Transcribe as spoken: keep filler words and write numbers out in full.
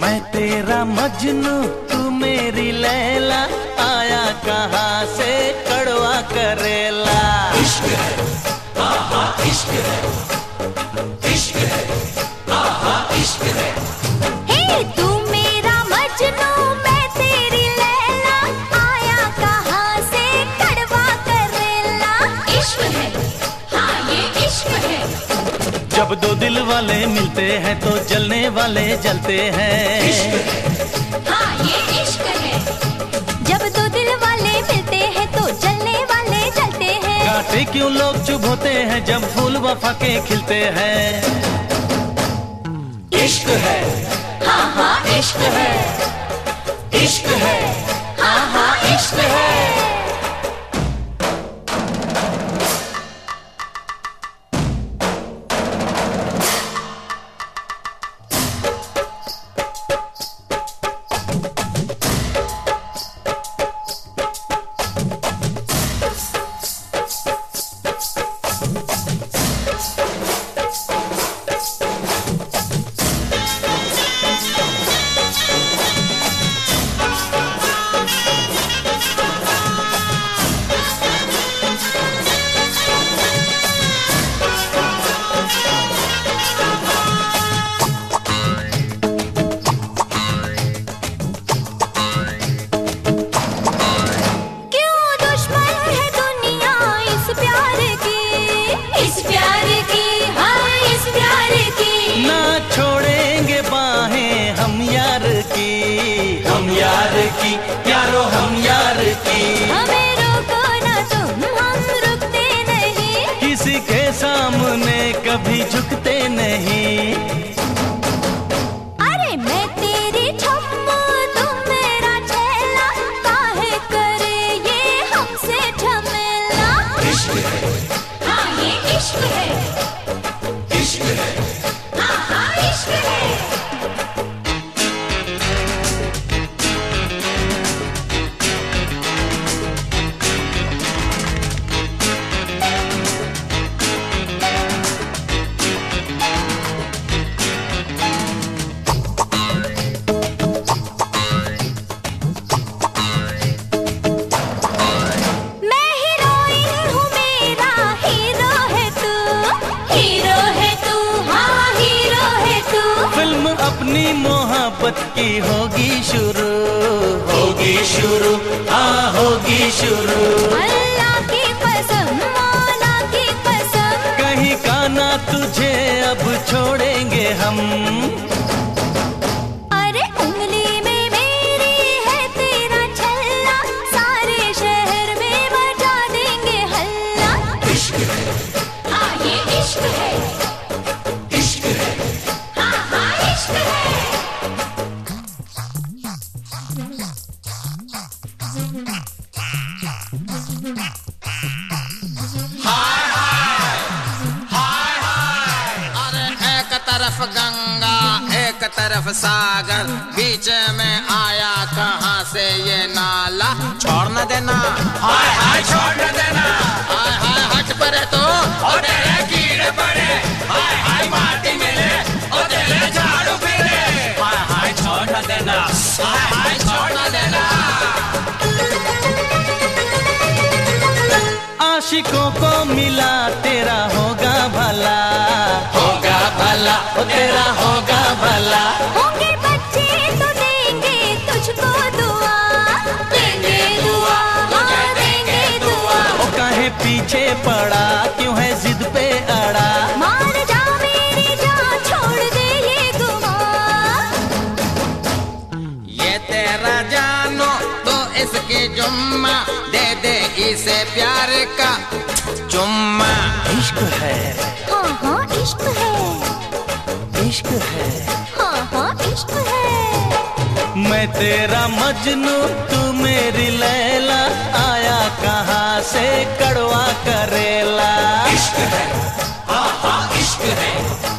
मैं तेरा मजनू तू मेरी लैला, आया कहाँ से कड़वा करेला। इश्क है आहा इश्क है, इश्क है आहा इश्क है। हे तू मेरा मजनू मैं तेरी लैला, आया कहाँ से कड़वा करेला। इश्क है हाँ ये इश्क है। जब दो दिल वाले मिलते हैं तो जलने वाले जलते हैं। इश्क है हाँ ये इश्क है। जब दो दिल वाले मिलते हैं तो जलने वाले जलते हैं। कांटे क्यों लोग चुभ होते हैं जब फूल वफा के खिलते हैं। इश्क है हाँ हाँ इश्क है, इश्क है हाँ हाँ इश्क है। हम यार की प्यारो हम यार की, हमें रोको ना तुम हम रुकते नहीं, किसी के सामने कभी झुकते नहीं। अरे मैं तेरी छम्मू तुम मेरा छैला, काहे करे ये हमसे झमेला। इश्क है हाँ ये इश्क है, इश्क है हाँ हाँ इश्क है। अपनी मोहब्बत की होगी शुरू, होगी शुरू हाँ होगी शुरू। अल्लाह की कसम मौला की कसम, कहीं का ना तुझे अब छोड़ेंगे हम। अरे उंगली में मेरी है तेरा छल्ला, सारे शहर में मचा देंगे हल्ला। इश्क है हाँ ये इश्क है, इश्क है हाँ हाँ इश्क है। तरफ गंगा एक तरफ सागर, बीच में आया कहाँ से ये नाला। छोड़ न देना हाय हाय छोड़ न देना, हाय हाय हट पड़े तो और तेरे कीड़े पड़े, हाय हाय माटी मिले और तेरे झाड़ू फिरे। हाय हाय छोड़ न देना, हाय हाय छोड़ न देना। आशिकों को मिला तेरा होगा भला, होगा भला ओ तेरा होगा भला। होंगे बच्चे तो देंगे तुझको दुआ, देंगे दुआ हाँ देंगे दुआ। ओ काहे पीछे पड़ा क्यों है जिद पे अड़ा, मार जा मेरी जान छोड़ दे ये गुमा। ये तेरा जानो तो इसकी जुम्मा, दे दे इसे प्यार का चुम्मा। इश्क है हाँ हाँ इश्क है, इश्क है हाँ हाँ इश्क है। मैं तेरा मजनू तू मेरी लैला, आया कहाँ से कड़वा करेला। इश्क है हाँ हाँ इश्क है।